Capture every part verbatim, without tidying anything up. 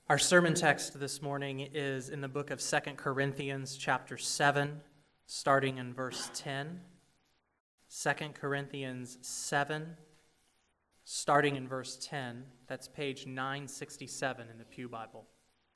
Our sermon text this morning is in the book of Second Corinthians chapter seven, starting in verse ten. Second Corinthians seven, starting in verse ten. That's page nine sixty-seven in the Pew Bible.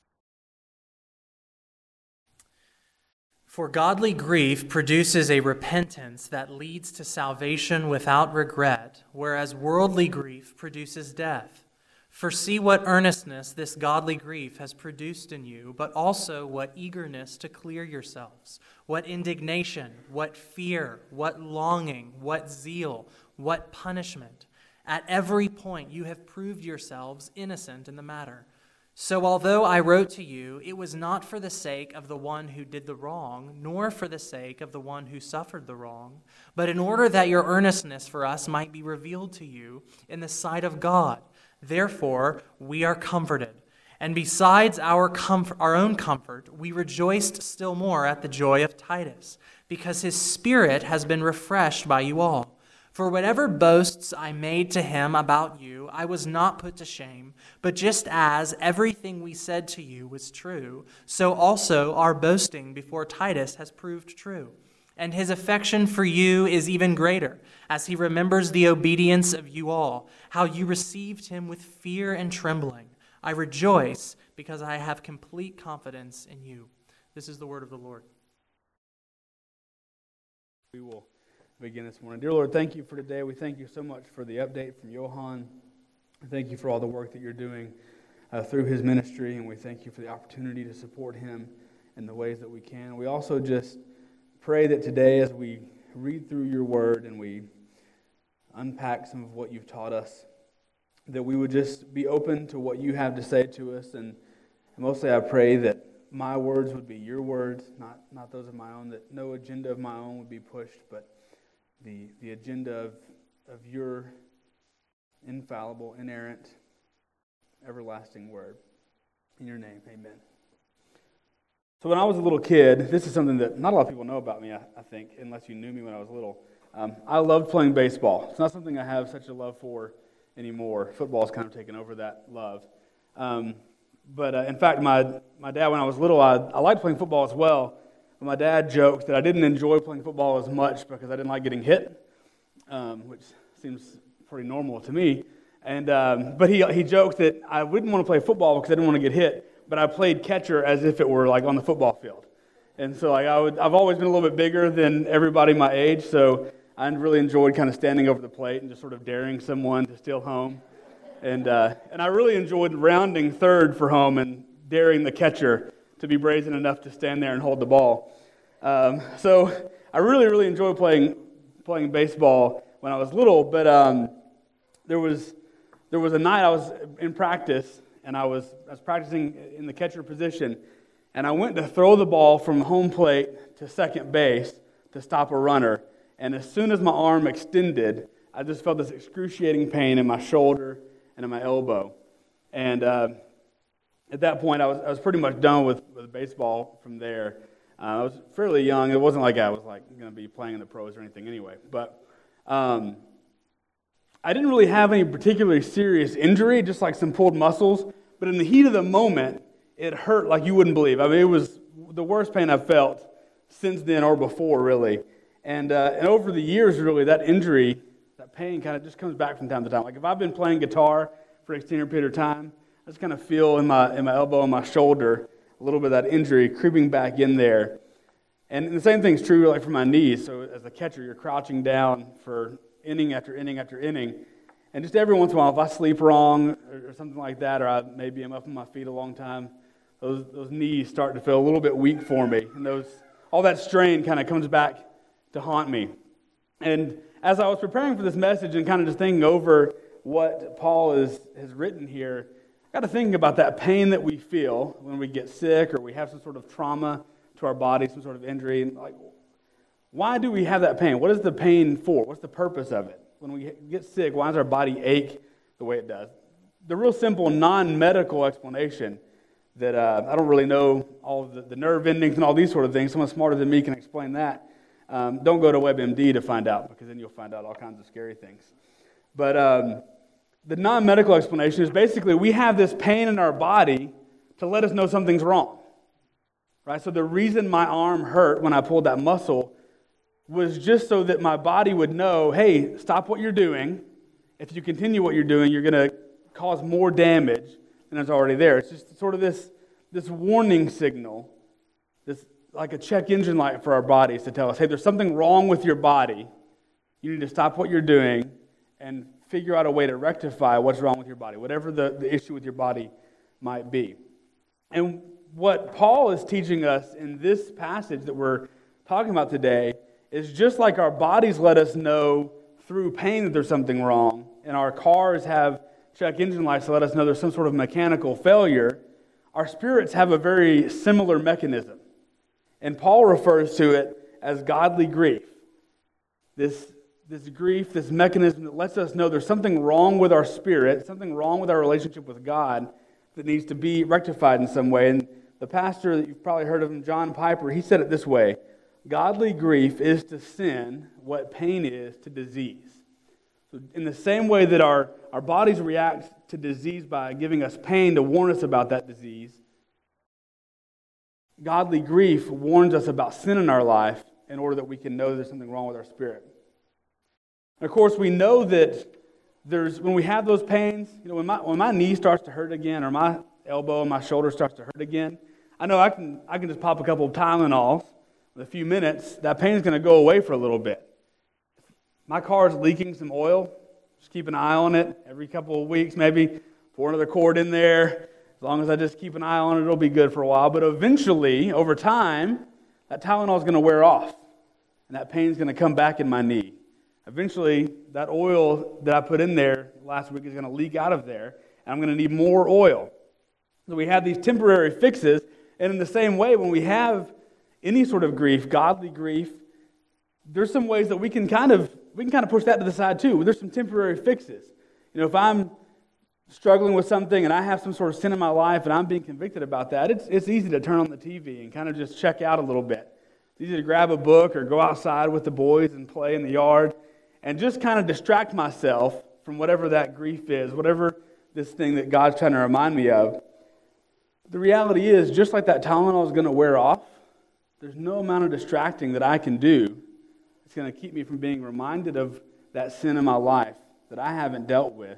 For godly grief produces a repentance that leads to salvation without regret, whereas worldly grief produces death. For see what earnestness this godly grief has produced in you, but also what eagerness to clear yourselves, what indignation, what fear, what longing, what zeal, what punishment. At every point you have proved yourselves innocent in the matter. So although I wrote to you, it was not for the sake of the one who did the wrong, nor for the sake of the one who suffered the wrong, but in order that your earnestness for us might be revealed to you in the sight of God. Therefore, we are comforted. And besides our comfort, our own comfort, we rejoiced still more at the joy of Titus, because his spirit has been refreshed by you all. For whatever boasts I made to him about you, I was not put to shame, but just as everything we said to you was true, so also our boasting before Titus has proved true. And his affection for you is even greater, as he remembers the obedience of you all, how you received him with fear and trembling. I rejoice because I have complete confidence in you. This is the word of the Lord. We will begin this morning. Dear Lord, thank you for today. We thank you so much for the update from Johan. Thank you for all the work that you're doing uh, through his ministry, and we thank you for the opportunity to support him in the ways that we can. We also just pray that today, as we read through your word and we unpack some of what you've taught us, that we would just be open to what you have to say to us. And mostly I pray that my words would be your words, not, not those of my own, that no agenda of my own would be pushed, but the, the agenda of, of your infallible, inerrant, everlasting word. In your name, amen. So when I was a little kid, this is something that not a lot of people know about me, I, I think, unless you knew me when I was little. Um, I loved playing baseball. It's not something I have such a love for anymore. Football's kind of taken over that love. Um, but uh, in fact, my my dad, when I was little, I, I liked playing football as well. But my dad joked that I didn't enjoy playing football as much because I didn't like getting hit, um, which seems pretty normal to me. And um, but he he joked that I wouldn't want to play football because I didn't want to get hit. But I played catcher as if it were like on the football field. And so like I would, I've always been a little bit bigger than everybody my age, so I really enjoyed kind of standing over the plate and just sort of daring someone to steal home. And uh, and I really enjoyed rounding third for home and daring the catcher to be brazen enough to stand there and hold the ball. Um, so I really, really enjoyed playing playing baseball when I was little, but um, there was there was a night I was in practice, and I was, I was practicing in the catcher position, and I went to throw the ball from home plate to second base to stop a runner, and as soon as my arm extended, I just felt this excruciating pain in my shoulder and in my elbow. And uh, at that point, I was I was pretty much done with, with baseball from there. Uh, I was fairly young. It wasn't like I was like going to be playing in the pros or anything anyway, but um, I didn't really have any particularly serious injury, just like some pulled muscles, but in the heat of the moment, it hurt like you wouldn't believe. I mean, it was the worst pain I've felt since then or before, really. And uh, and over the years, really, that injury, that pain kind of just comes back from time to time. Like if I've been playing guitar for an extended period of time, I just kind of feel in my in my elbow and my shoulder a little bit of that injury creeping back in there. And the same thing's true like for my knees. So as a catcher, you're crouching down for inning after inning after inning, and just every once in a while, if I sleep wrong or, or something like that, or I maybe I'm up on my feet a long time, those those knees start to feel a little bit weak for me, and those all that strain kind of comes back to haunt me. And as I was preparing for this message and kind of just thinking over what Paul is, has written here, I got to thinking about that pain that we feel when we get sick or we have some sort of trauma to our body, some sort of injury, and like, why do we have that pain? What is the pain for? What's the purpose of it? When we get sick, why does our body ache the way it does? The real simple non-medical explanation that uh, I don't really know all of the, the nerve endings and all these sort of things. Someone smarter than me can explain that. Um, don't go to WebMD to find out, because then you'll find out all kinds of scary things. But um, the non-medical explanation is basically we have this pain in our body to let us know something's wrong. Right? So the reason my arm hurt when I pulled that muscle was just so that my body would know, hey, stop what you're doing. If you continue what you're doing, you're going to cause more damage than is already there. It's just sort of this, this warning signal, this like a check engine light for our bodies to tell us, hey, there's something wrong with your body. You need to stop what you're doing and figure out a way to rectify what's wrong with your body, whatever the, the issue with your body might be. And what Paul is teaching us in this passage that we're talking about today is just like our bodies let us know through pain that there's something wrong, and our cars have check engine lights to let us know there's some sort of mechanical failure, our spirits have a very similar mechanism. And Paul refers to it as godly grief. This, this grief, this mechanism that lets us know there's something wrong with our spirit, something wrong with our relationship with God that needs to be rectified in some way. And the pastor that you've probably heard of him, John Piper, he said it this way: godly grief is to sin what pain is to disease. So in the same way that our, our bodies react to disease by giving us pain to warn us about that disease, godly grief warns us about sin in our life in order that we can know there's something wrong with our spirit. And of course, we know that there's when we have those pains, you know, when my when my knee starts to hurt again, or my elbow and my shoulder starts to hurt again, I know I can I can just pop a couple of Tylenols. In a few minutes, that pain is going to go away for a little bit. My car is leaking some oil. Just keep an eye on it every couple of weeks, maybe pour another quart in there. As long as I just keep an eye on it, it'll be good for a while. But eventually, over time, that Tylenol is going to wear off, and that pain is going to come back in my knee. Eventually, that oil that I put in there last week is going to leak out of there, and I'm going to need more oil. So we have these temporary fixes, and in the same way, when we have any sort of grief, godly grief, there's some ways that we can kind of we can kind of push that to the side too. There's some temporary fixes. You know, if I'm struggling with something and I have some sort of sin in my life and I'm being convicted about that, it's it's easy to turn on the T V and kind of just check out a little bit. It's easy to grab a book or go outside with the boys and play in the yard and just kind of distract myself from whatever that grief is, whatever this thing that God's trying to remind me of. The reality is, just like that Tylenol is going to wear off, there's no amount of distracting that I can do. It's going to keep me from being reminded of that sin in my life that I haven't dealt with.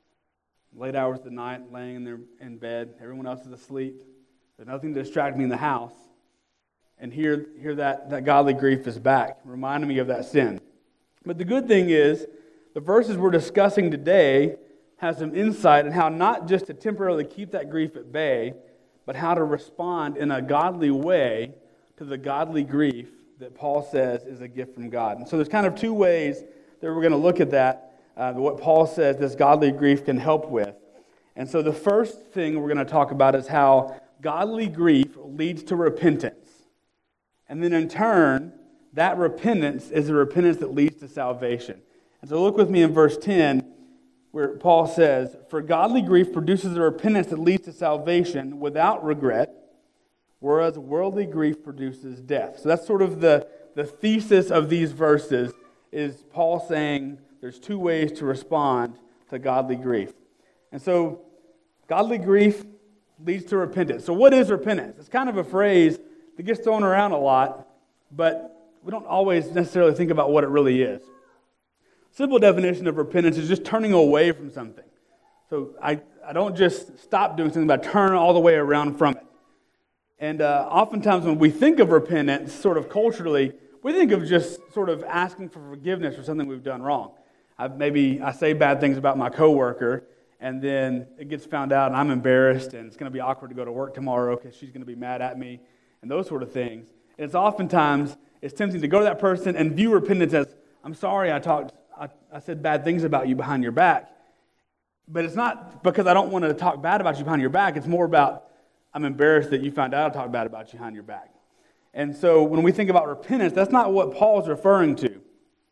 Late hours of the night, laying in, there in bed, everyone else is asleep. There's nothing to distract me in the house. And here, here that, that godly grief is back, reminding me of that sin. But the good thing is, the verses we're discussing today have some insight on how not just to temporarily keep that grief at bay, but how to respond in a godly way to the godly grief that Paul says is a gift from God. And so there's kind of two ways that we're going to look at that, uh, what Paul says this godly grief can help with. And so the first thing we're going to talk about is how godly grief leads to repentance. And then in turn, that repentance is a repentance that leads to salvation. And so look with me in verse ten, where Paul says, "For godly grief produces a repentance that leads to salvation without regret, whereas worldly grief produces death." So that's sort of the, the thesis of these verses, is Paul saying there's two ways to respond to godly grief. And so godly grief leads to repentance. So what is repentance? It's kind of a phrase that gets thrown around a lot, but we don't always necessarily think about what it really is. Simple definition of repentance is just turning away from something. So I, I don't just stop doing something, but I turn all the way around from it. And uh, oftentimes when we think of repentance, sort of culturally, we think of just sort of asking for forgiveness for something we've done wrong. I, maybe I say bad things about my coworker, and then it gets found out, and I'm embarrassed, and it's going to be awkward to go to work tomorrow because she's going to be mad at me, and those sort of things. And it's oftentimes, it's tempting to go to that person and view repentance as, I'm sorry I talked, I, I said bad things about you behind your back. But it's not because I don't want to talk bad about you behind your back. It's more about, I'm embarrassed that you found out I talked bad about you behind your back. And so when we think about repentance, that's not what Paul's referring to.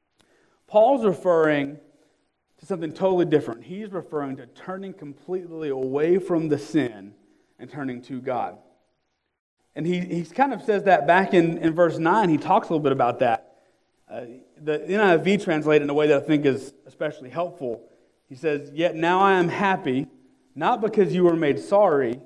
Paul's referring to something totally different. He's referring to turning completely away from the sin and turning to God. And he he kind of says that back in, in verse nine. He talks a little bit about that. Uh, the N I V translated in a way that I think is especially helpful. He says, "Yet now I am happy, not because you were made sorry,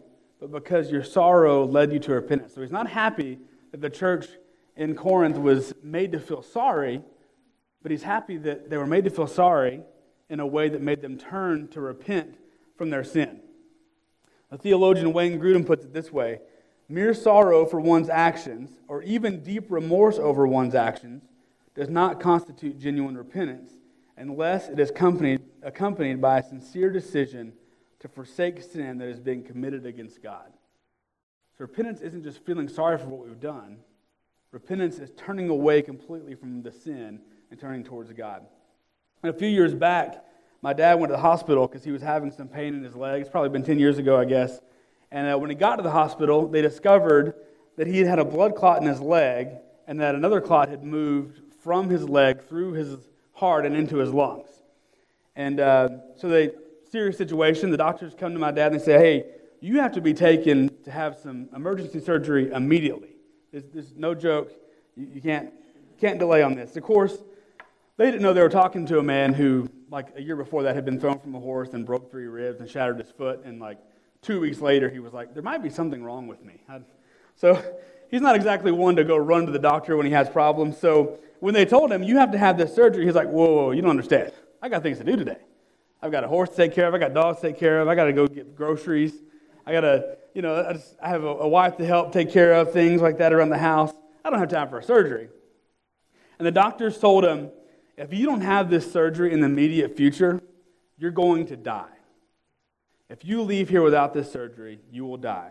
but because your sorrow led you to repentance. So he's not happy that the church in Corinth was made to feel sorry, but he's happy that they were made to feel sorry in a way that made them turn to repent from their sin. The theologian Wayne Grudem puts it this way: mere sorrow for one's actions, or even deep remorse over one's actions, does not constitute genuine repentance unless it is accompanied, accompanied by a sincere decision to forsake sin that is being committed against God. So repentance isn't just feeling sorry for what we've done. Repentance is turning away completely from the sin and turning towards God. And a few years back, my dad went to the hospital because he was having some pain in his legs. Probably been ten years ago, I guess. And uh, when he got to the hospital, they discovered that he had had a blood clot in his leg and that another clot had moved from his leg through his heart and into his lungs. And uh, so they, serious situation, the doctors come to my dad and they say, hey, you have to be taken to have some emergency surgery immediately. This is no joke. You, you can't, can't delay on this. Of course, they didn't know they were talking to a man who, like a year before that, had been thrown from a horse and broke three ribs and shattered his foot. And like two weeks later, he was like, there might be something wrong with me. I'd, so he's not exactly one to go run to the doctor when he has problems. So when they told him, you have to have this surgery, he's like, whoa, whoa, you don't understand. I got things to do today. I've got a horse to take care of. I got dogs to take care of. I got to go get groceries. I got to, you know, I, just, I have a, a wife to help take care of things like that around the house. I don't have time for a surgery. And the doctors told him, if you don't have this surgery in the immediate future, you're going to die. If you leave here without this surgery, you will die.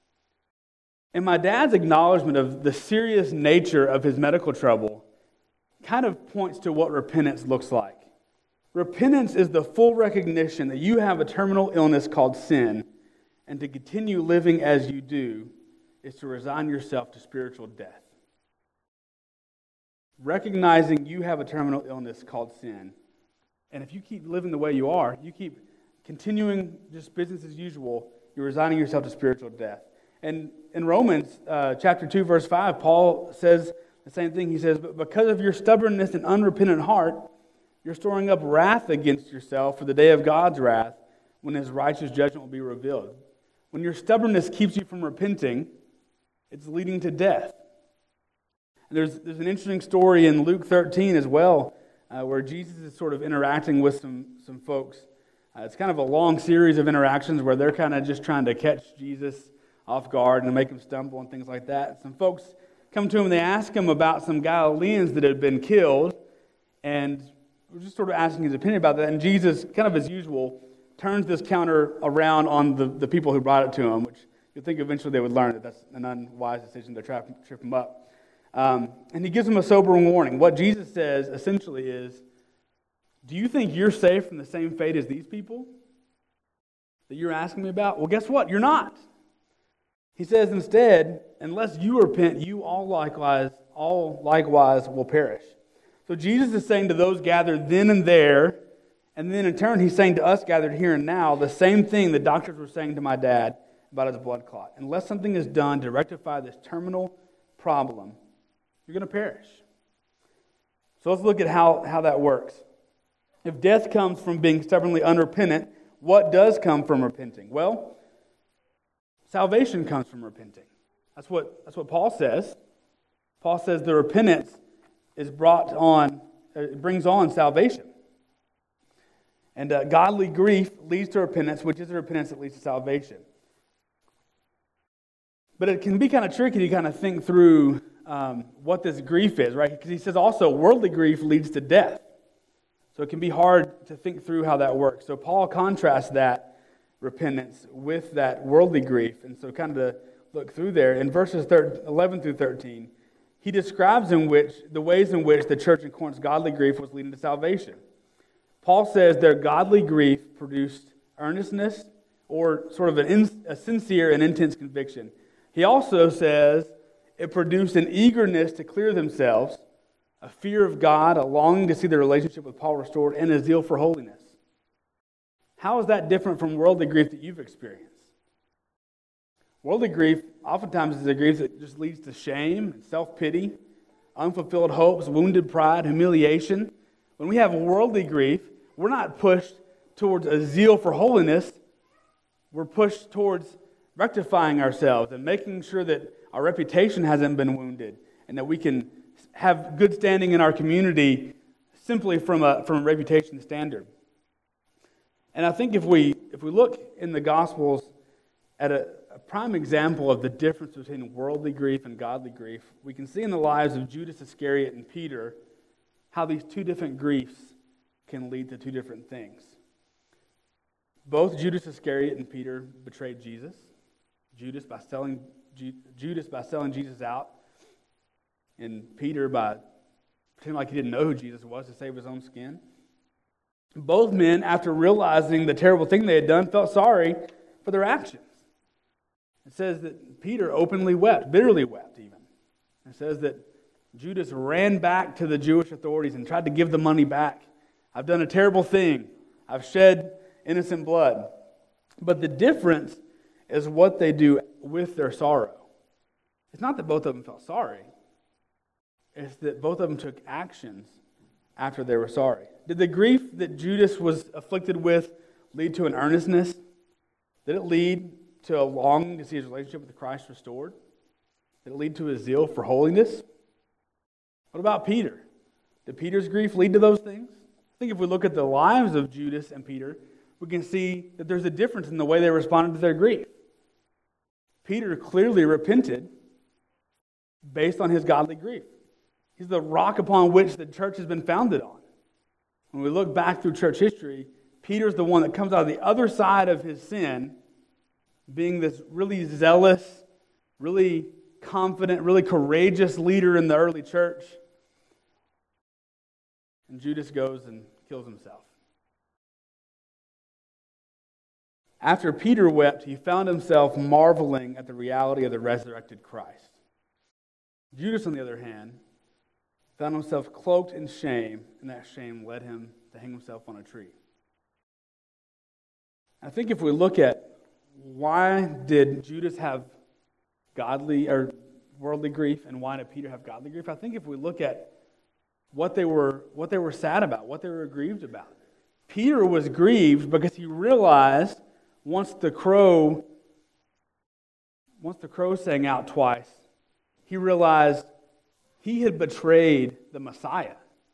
And my dad's acknowledgement of the serious nature of his medical trouble kind of points to what repentance looks like. Repentance is the full recognition that you have a terminal illness called sin, and to continue living as you do is to resign yourself to spiritual death. Recognizing you have a terminal illness called sin, and if you keep living the way you are, you keep continuing just business as usual, you're resigning yourself to spiritual death. And in Romans uh, chapter two, verse five, Paul says the same thing. He says, but because of your stubbornness and unrepentant heart, you're storing up wrath against yourself for the day of God's wrath, when his righteous judgment will be revealed. When your stubbornness keeps you from repenting, it's leading to death. And there's, there's an interesting story in Luke thirteen as well, uh, where Jesus is sort of interacting with some, some folks. Uh, it's kind of a long series of interactions where they're kind of just trying to catch Jesus off guard and make him stumble and things like that. Some folks come to him and they ask him about some Galileans that had been killed, and we're just sort of asking his opinion about that. And Jesus, kind of as usual, turns this counter around on the, the people who brought it to him, which you'd think eventually they would learn that that's an unwise decision to trap, trip him up. Um, and he gives them a sobering warning. What Jesus says essentially is, do you think you're safe from the same fate as these people that you're asking me about? Well, guess what? You're not. He says instead, unless you repent, you all likewise, all likewise will perish. So Jesus is saying to those gathered then and there, and then in turn he's saying to us gathered here and now, the same thing the doctors were saying to my dad about his blood clot. Unless something is done to rectify this terminal problem, you're going to perish. So let's look at how, how that works. If death comes from being stubbornly unrepentant, what does come from repenting? Well, salvation comes from repenting. That's what, that's what Paul says. Paul says the repentance is brought on, it brings on salvation. And uh, godly grief leads to repentance, which is a repentance that leads to salvation. But it can be kind of tricky to kind of think through um, what this grief is, right? Because he says also worldly grief leads to death. So it can be hard to think through how that works. So Paul contrasts that repentance with that worldly grief. And so kind of to look through there, in verses eleven through thirteen, he describes in which the ways in which the church in Corinth's godly grief was leading to salvation. Paul says their godly grief produced earnestness, or sort of an in, a sincere and intense conviction. He also says it produced an eagerness to clear themselves, a fear of God, a longing to see their relationship with Paul restored, and a zeal for holiness. How is that different from worldly grief that you've experienced? Worldly grief oftentimes is a grief that just leads to shame, self-pity, unfulfilled hopes, wounded pride, humiliation. When we have worldly grief, we're not pushed towards a zeal for holiness. We're pushed towards rectifying ourselves and making sure that our reputation hasn't been wounded and that we can have good standing in our community simply from a, from a reputation standard. And I think if we if we look in the Gospels at a, a prime example of the difference between worldly grief and godly grief, we can see in the lives of Judas Iscariot and Peter how these two different griefs can lead to two different things. Both Judas Iscariot and Peter betrayed Jesus. Judas by selling Judas by selling Jesus out, and Peter by pretending like he didn't know who Jesus was to save his own skin. Both men, after realizing the terrible thing they had done, felt sorry for their actions. It says that Peter openly wept, bitterly wept even. It says that Judas ran back to the Jewish authorities and tried to give the money back. I've done a terrible thing. I've shed innocent blood. But the difference is what they do with their sorrow. It's not that both of them felt sorry. It's that both of them took actions after they were sorry. Did the grief that Judas was afflicted with lead to an earnestness? Did it lead to a longing to see his relationship with Christ restored? Did it lead to a zeal for holiness? What about Peter? Did Peter's grief lead to those things? I think if we look at the lives of Judas and Peter, we can see that there's a difference in the way they responded to their grief. Peter clearly repented based on his godly grief. He's the rock upon which the church has been founded on. When we look back through church history, Peter's the one that comes out of the other side of his sin, being this really zealous, really confident, really courageous leader in the early church. And Judas goes and kills himself. After Peter wept, he found himself marveling at the reality of the resurrected Christ. Judas, on the other hand, found himself cloaked in shame, and that shame led him to hang himself on a tree. I think if we look at why did Judas have godly or worldly grief and why did Peter have godly grief, I think if we look at what they were what they were sad about, what they were grieved about. Peter was grieved because he realized once the crow once the crow sang out twice, he realized he had betrayed the Messiah.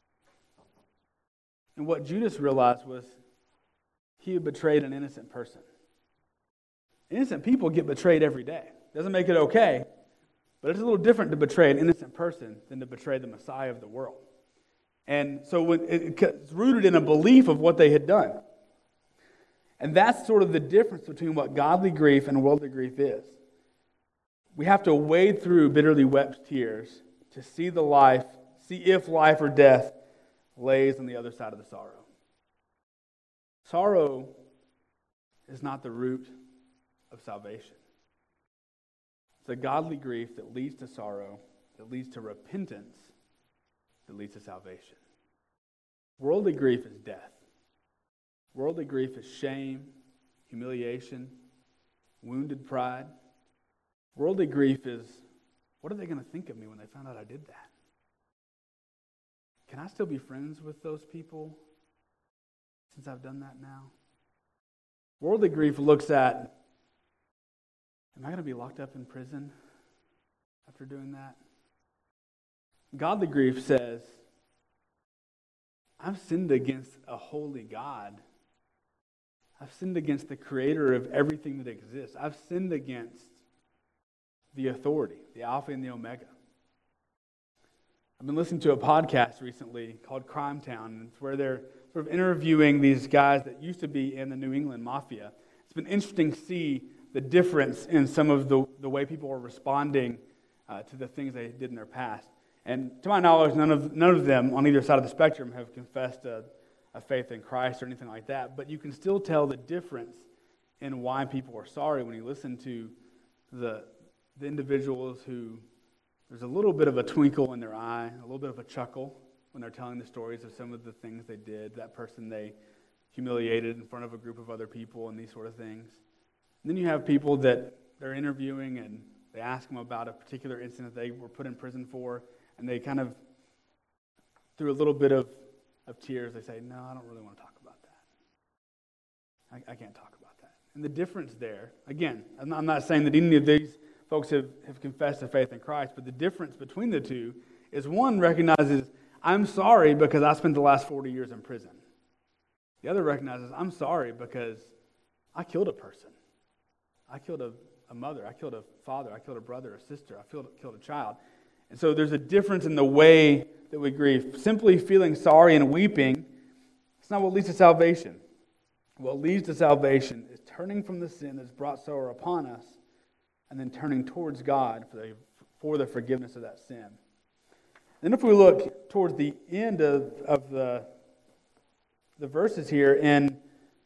And what Judas realized was he had betrayed an innocent person. Innocent people get betrayed every day. Doesn't make it okay, but it's a little different to betray an innocent person than to betray the Messiah of the world. And so when it's rooted in a belief of what they had done. And that's sort of the difference between what godly grief and worldly grief is. We have to wade through bitterly wept tears to see the life, see if life or death lays on the other side of the sorrow. Sorrow is not the root of salvation. It's a godly grief that leads to sorrow, that leads to repentance, that leads to salvation. Worldly grief is death. Worldly grief is shame, humiliation, wounded pride. Worldly grief is, what are they going to think of me when they found out I did that? Can I still be friends with those people since I've done that now? Worldly grief looks at, am I going to be locked up in prison after doing that? Godly grief says, I've sinned against a holy God. I've sinned against the creator of everything that exists. I've sinned against the authority, the Alpha and the Omega. I've been listening to a podcast recently called Crime Town, and it's where they're sort of interviewing these guys that used to be in the New England Mafia. It's been interesting to see the difference in some of the, the way people are responding uh, to the things they did in their past. And to my knowledge, none of none of them on either side of the spectrum have confessed a, a faith in Christ or anything like that. But you can still tell the difference in why people are sorry when you listen to the the individuals who there's a little bit of a twinkle in their eye, a little bit of a chuckle when they're telling the stories of some of the things they did, that person they humiliated in front of a group of other people and these sort of things. And then you have people that they're interviewing and they ask them about a particular incident they were put in prison for, and they kind of, through a little bit of, of tears, they say, no, I don't really want to talk about that. I, I can't talk about that. And the difference there, again, I'm not, I'm not saying that any of these folks have, have confessed their faith in Christ, but the difference between the two is one recognizes, I'm sorry because I spent the last forty years in prison. The other recognizes, I'm sorry because I killed a person. I killed a, a mother. I killed a father. I killed a brother, a sister. I killed, killed a child. And so there's a difference in the way that we grieve. Simply feeling sorry and weeping, it's not what leads to salvation. What leads to salvation is turning from the sin that's brought sorrow upon us and then turning towards God for the, for the forgiveness of that sin. Then if we look towards the end of, of the, the verses here, in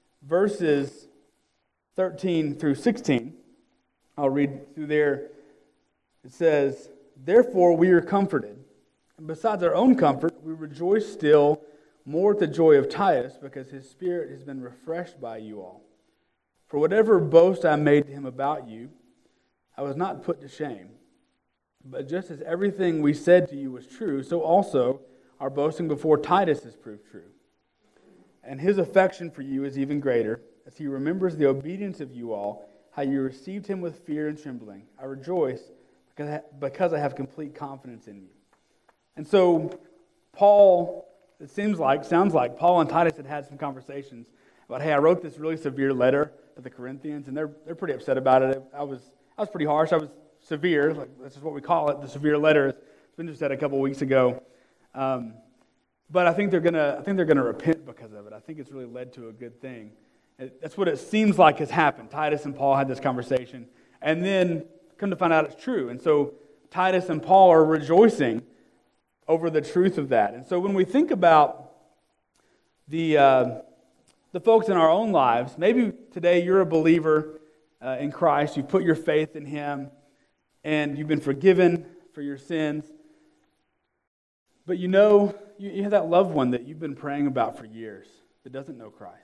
verses thirteen through sixteen, I'll read through there. It says, "Therefore we are comforted, and besides our own comfort, we rejoice still more at the joy of Titus, because his spirit has been refreshed by you all. For whatever boast I made to him about you, I was not put to shame. But just as everything we said to you was true, so also our boasting before Titus has proved true. And his affection for you is even greater, as he remembers the obedience of you all, how you received him with fear and trembling. I rejoice because because I have complete confidence in you." And so Paul, it seems like, sounds like, Paul and Titus had had some conversations about, hey, I wrote this really severe letter to the Corinthians, and they're they're pretty upset about it. I was I was pretty harsh. I was severe. Like, this is what we call it, the severe letter. It's been just said a couple weeks ago. Um, but I think they're gonna I think they're gonna repent because of it. I think it's really led to a good thing. It, that's what it seems like has happened. Titus and Paul had this conversation, and then come to find out it's true. And so Titus and Paul are rejoicing over the truth of that. And so when we think about the uh, the folks in our own lives, maybe today you're a believer uh, in Christ, you've put your faith in Him, and you've been forgiven for your sins, but you know, you, you have that loved one that you've been praying about for years that doesn't know Christ.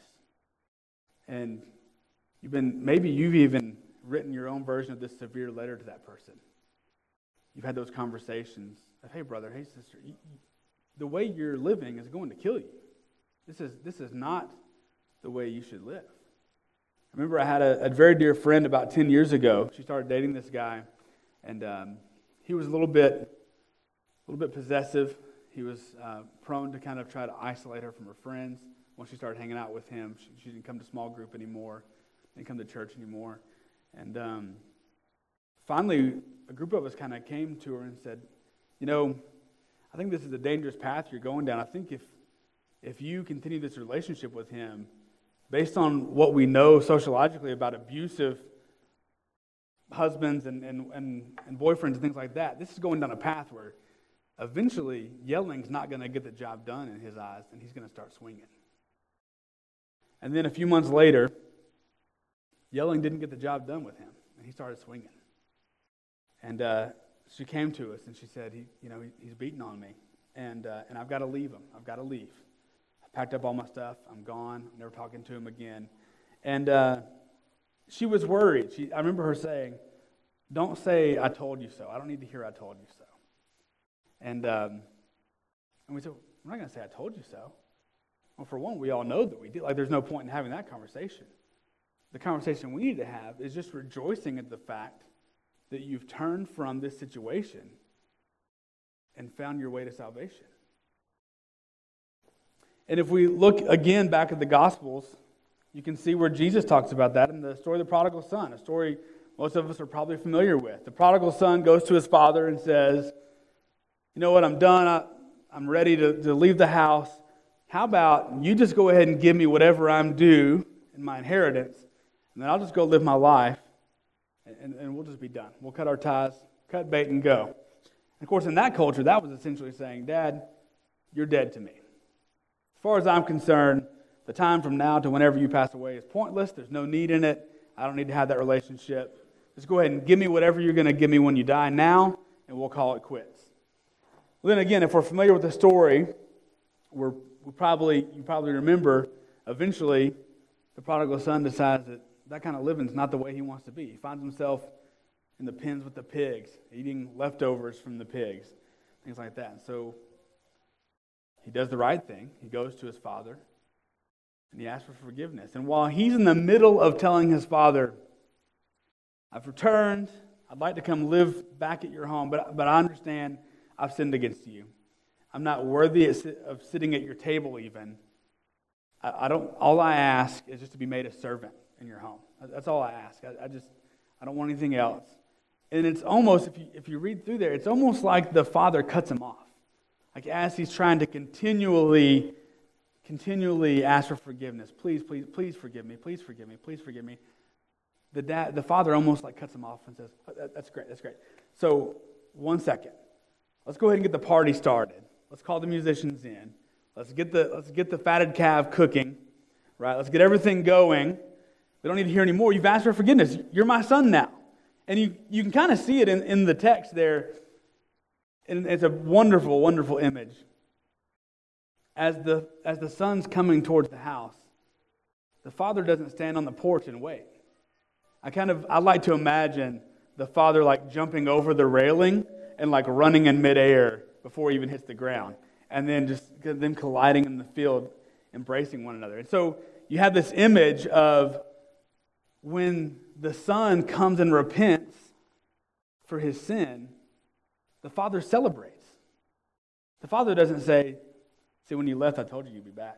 And you've been, maybe you've even written your own version of this severe letter to that person. You've had those conversations of, hey brother, hey sister, you, you, the way you're living is going to kill you. This is this is not the way you should live. I remember I had a, a very dear friend about ten years ago. She started dating this guy, and um, he was a little bit, a little bit possessive. He was uh, prone to kind of try to isolate her from her friends. Once she started hanging out with him, she, she didn't come to small group anymore, didn't come to church anymore. And um, finally, a group of us kind of came to her and said, you know, I think this is a dangerous path you're going down. I think if if you continue this relationship with him, based on what we know sociologically about abusive husbands and, and, and, and boyfriends and things like that, this is going down a path where eventually yelling's not going to get the job done in his eyes, and he's going to start swinging. And then a few months later, yelling didn't get the job done with him, and he started swinging. And uh, she came to us and she said, he, you know, he, he's beating on me, and uh, and I've got to leave him. I've got to leave. I packed up all my stuff. I'm gone. I'm never talking to him again. And uh, she was worried. She, I remember her saying, "Don't say I told you so. I don't need to hear I told you so." And um, and we said, "We're not going to say I told you so." Well, for one, we all know that we did. Like, there's no point in having that conversation. The conversation we need to have is just rejoicing at the fact that you've turned from this situation and found your way to salvation. And if we look again back at the Gospels, you can see where Jesus talks about that in the story of the prodigal son, a story most of us are probably familiar with. The prodigal son goes to his father and says, you know what, I'm done. I, I'm ready to, to leave the house. How about you just go ahead and give me whatever I'm due in my inheritance, and then I'll just go live my life, and, and we'll just be done. We'll cut our ties, cut bait, and go. And of course, in that culture, that was essentially saying, Dad, you're dead to me. As far as I'm concerned, the time from now to whenever you pass away is pointless. There's no need in it. I don't need to have that relationship. Just go ahead and give me whatever you're going to give me when you die now, and we'll call it quits. Well, then again, if we're familiar with the story, we're we probably you probably remember eventually the prodigal son decides that that kind of living is not the way he wants to be. He finds himself in the pens with the pigs, eating leftovers from the pigs, things like that. And so he does the right thing. He goes to his father, And he asks for forgiveness. And while he's in the middle of telling his father, I've returned, I'd like to come live back at your home, but, but I understand I've sinned against you. I'm not worthy of sitting at your table even. I, I don't. All I ask is just to be made a servant in your home. That's all I ask. I, I just, I don't want anything else. And it's almost, if you, if you read through there, it's almost like the father cuts him off. Like as he's trying to continually, continually ask for forgiveness. Please, please, please forgive me. Please forgive me. Please forgive me. The dad, the father almost like cuts him off and says, oh, that, that's great, that's great. So, one second. Let's go ahead and get the party started. Let's call the musicians in. Let's get the let's get the fatted calf cooking, right? Let's get everything going. We don't need to hear any more. You've asked for forgiveness. You're my son now. And you, you can kind of see it in, in the text there. And it's a wonderful, wonderful image. As the as the son's coming towards the house, the father doesn't stand on the porch and wait. I kind of I like to imagine the father like jumping over the railing and like running in midair before he even hits the ground, and then just them colliding in the field, embracing one another. And so you have this image of when the son comes and repents for his sin, the father celebrates. The father doesn't say, see, when you left, I told you you'd be back.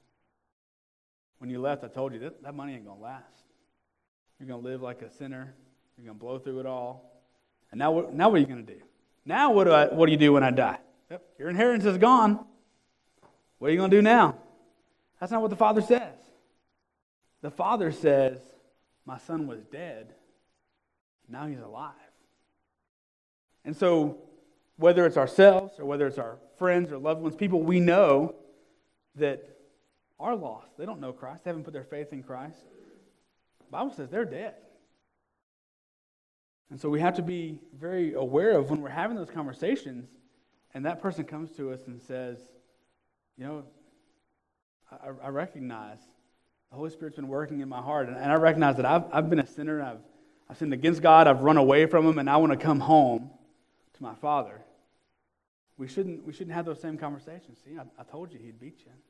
When you left, I told you that, that money ain't going to last. You're going to live like a sinner. You're going to blow through it all. And now what, now what are you going to do? Now what do I? What do you do when I die? Yep, your inheritance is gone. What are you going to do now? That's not what the father says. The father says, my son was dead. Now he's alive. And so whether it's ourselves or whether it's our friends or loved ones, people we know that are lost. They don't know Christ. They haven't put their faith in Christ. The Bible says they're dead. And so we have to be very aware of when we're having those conversations and that person comes to us and says, you know, I, I recognize the Holy Spirit's been working in my heart, and, and I recognize that I've, I've been a sinner, I've, I've sinned against God, I've run away from Him, and I want to come home to my Father. We shouldn't, we shouldn't have those same conversations. See, I, I told you He'd beat you.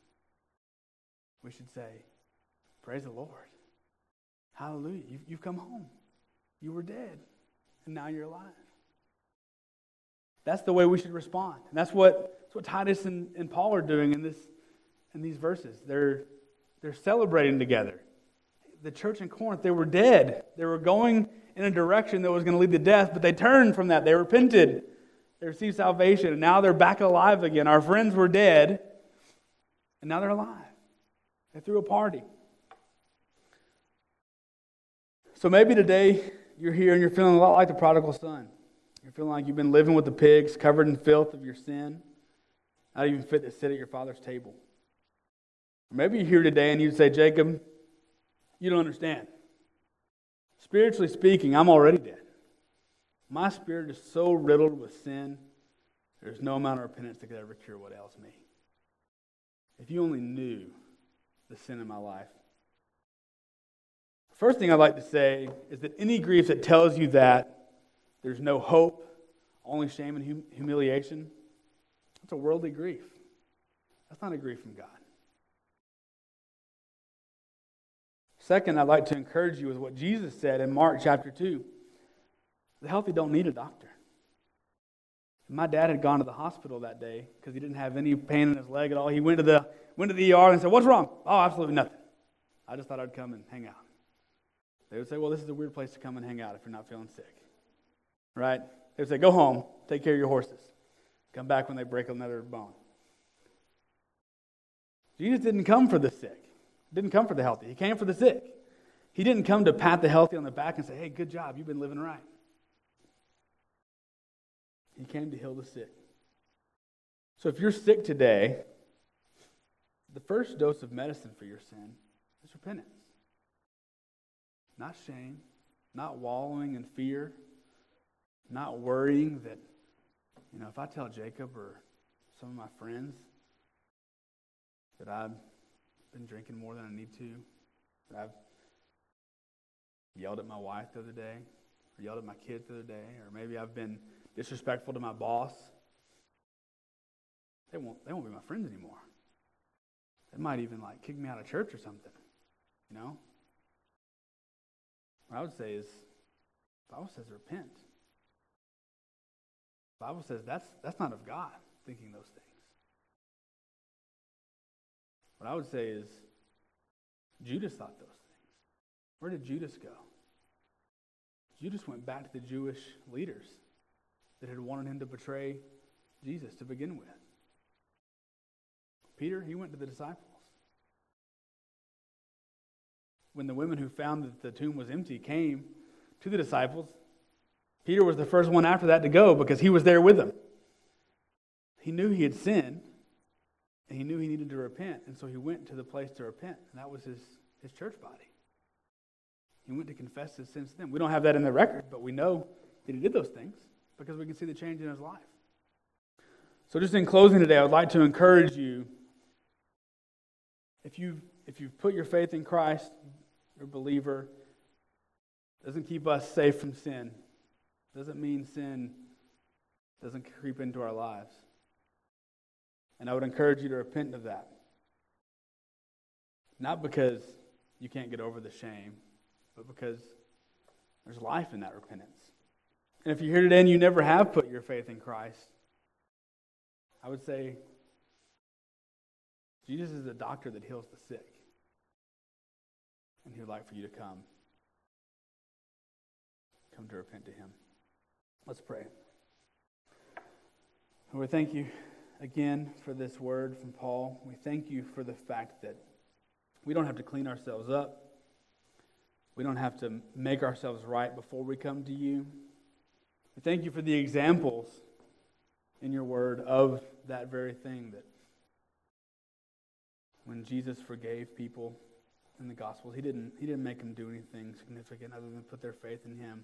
We should say, praise the Lord. Hallelujah. You've, you've come home. You were dead. And now you're alive. That's the way we should respond. And that's what, that's what Titus and, and Paul are doing in this in these verses. They're, they're celebrating together. The church in Corinth, they were dead. They were going in a direction that was going to lead to death, but they turned from that. They repented. They received salvation, and now they're back alive again. Our friends were dead, and now they're alive. They threw a party. So maybe today you're here and you're feeling a lot like the prodigal son. You're feeling like you've been living with the pigs, covered in filth of your sin, not even fit to sit at your father's table. Or maybe you're here today and you'd say, Jacob, you don't understand. Spiritually speaking, I'm already dead. My spirit is so riddled with sin, there's no amount of repentance that could ever cure what ails me. If you only knew the sin in my life. First thing I'd like to say is that any grief that tells you that there's no hope, only shame and hum- humiliation, that's a worldly grief. That's not a grief from God. Second, I'd like to encourage you with what Jesus said in Mark chapter two. The healthy don't need a doctor. My dad had gone to the hospital that day because he didn't have any pain in his leg at all. He went to the went to the E R and said, what's wrong? Oh, absolutely nothing. I just thought I'd come and hang out. They would say, well, this is a weird place to come and hang out if you're not feeling sick. Right? They would say, go home, take care of your horses. Come back when they break another bone. Jesus didn't come for the sick. Didn't come for the healthy. He came for the sick. He didn't come to pat the healthy on the back and say, hey, good job, you've been living right. He came to heal the sick. So if you're sick today, the first dose of medicine for your sin is repentance. Not shame, not wallowing in fear, not worrying that, you know, if I tell Jacob or some of my friends that I've been drinking more than I need to, that I've yelled at my wife the other day, or yelled at my kids the other day, or maybe I've been disrespectful to my boss, they won't, they won't be my friends anymore. They might even like kick me out of church or something, you know? What I would say is, the Bible says repent. The Bible says that's that's not of God, thinking those things. What I would say is, Judas thought those things. Where did Judas go? Judas went back to the Jewish leaders that had wanted him to betray Jesus to begin with. Peter, he went to the disciples. When the women who found that the tomb was empty came to the disciples, Peter was the first one after that to go because he was there with them. He knew he had sinned, and he knew he needed to repent, and so he went to the place to repent, and that was his, his church body. He went to confess his sins to them. We don't have that in the record, but we know that he did those things because we can see the change in his life. So just in closing today, I would like to encourage you, if you've, if you've put your faith in Christ, you're a believer, it doesn't keep us safe from sin. It doesn't mean sin doesn't creep into our lives. And I would encourage you to repent of that. Not because you can't get over the shame, but because there's life in that repentance. And if you're here today and you never have put your faith in Christ, I would say Jesus is a doctor that heals the sick. And he would like for you to come. Come to repent to him. Let's pray. Lord, we thank you again for this word from Paul. We thank you for the fact that we don't have to clean ourselves up. We don't have to make ourselves right before we come to you. We thank you for the examples in your word of that very thing, that when Jesus forgave people in the Gospels, he didn't, he didn't make them do anything significant other than put their faith in him.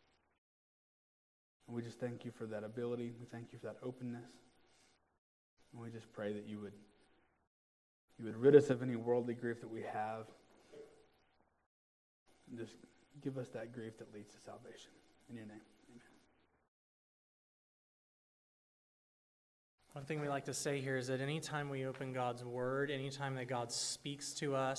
And we just thank you for that ability. We thank you for that openness. And we just pray that you would, you would rid us of any worldly grief that we have. And just give us that grief that leads to salvation. In your name, amen. One thing we like to say here is that anytime we open God's Word, anytime that God speaks to us,